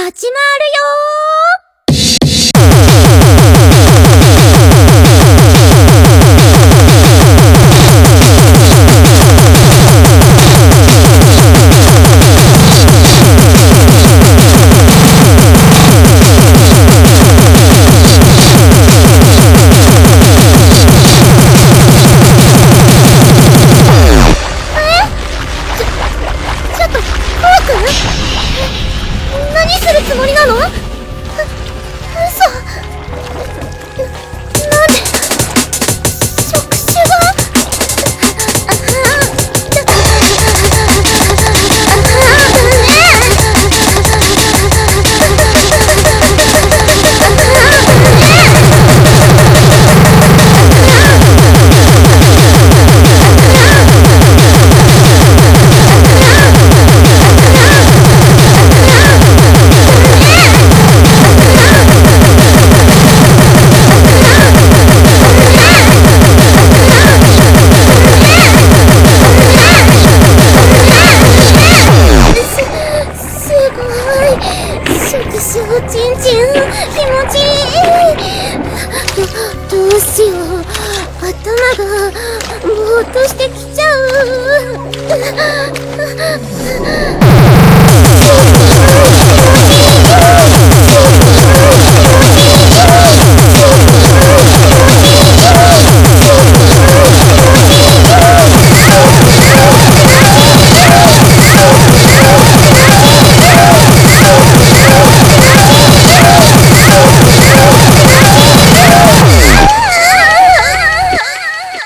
始まるよちょっと、コウ君？何するつもりなの？嘘。なんで触手がちんちん気持ちいい。どうしよう、頭がぼーっとしてきちゃう。